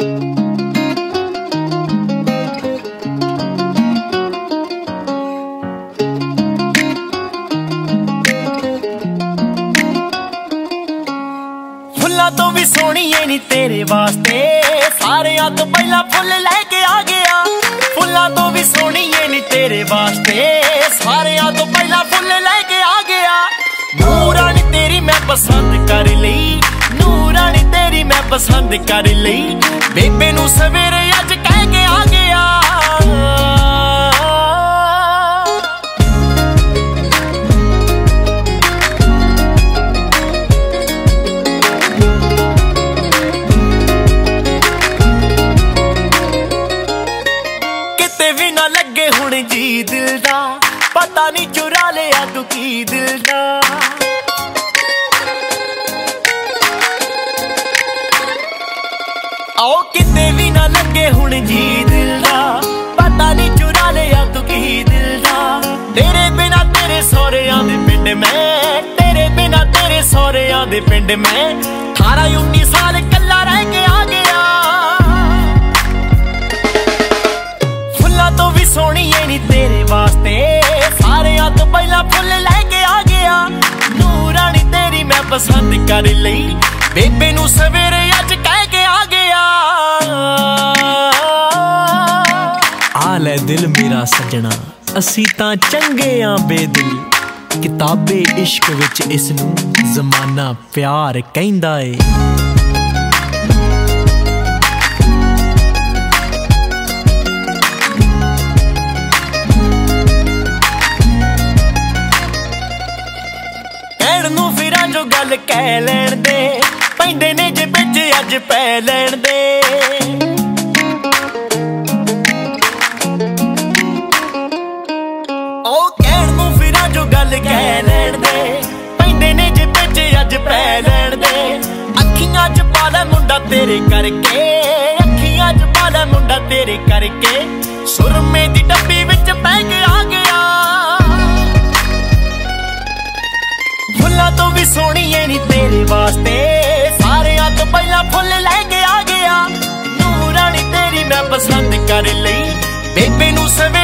फुल्लां तो भी सोहणीए नी तेरे वास्ते सारेयां तो पहला फुल लैके आ गया। फुल्लां तो भी सोहणीए नी तेरे वास्ते सारेयां तो पहला फुल लैके आ गया। नूरानी तेरी मैं पसंद कर लई, नूरानी तेरी मैं पसंद कर लई, बेबे नू सवेरे अज कह के आ गया। भी ना लगे हुण जी दिल दा, पता नहीं चुरा लिया तू की दिल दा। आओ किते भी ना लगे हुण जी दिल दा, पता नहीं चुरा लिया तू की दिल दा। तेरे बिना तेरे सौरियां दे पिंड में, तेरे बिना तेरे सौरियां दे पिंड में 18-19 साल कल्ला रह के आ गया। तो भी सोहणीए नी तेरे वास्ते सारेयां तो पहला फुल लैके आ गया। नूरानी तेरी मैं पसंद कर लई, बेबे नू सवेरे अज कह के आ गया। आ ले दिल मेरा सजना, असी तां चंगे आ बेदिल, किताबे इश्क विच इसनू जमाना प्यार कहंदा ए। जो गल कह लैण दे, पैंदे ने जे बिच अज पै लैण दे। ओ कहण नूं फिरां जो गल कह लैण दे, पैंदे ने जे बिच अज पै लैण दे। अखियां च पा लै मुंडा तेरे करके, अखियां च पा लै मुंडा तेरे करके, सुरमे दी डब्बी विच पै के आ गया। फुल्लां तो भी सोहणीए नी तेरे वास्ते सारेयां तो पहला फुल लैके आ गया। नूरानी तेरी मैं पसंद कर लई, बेबे नू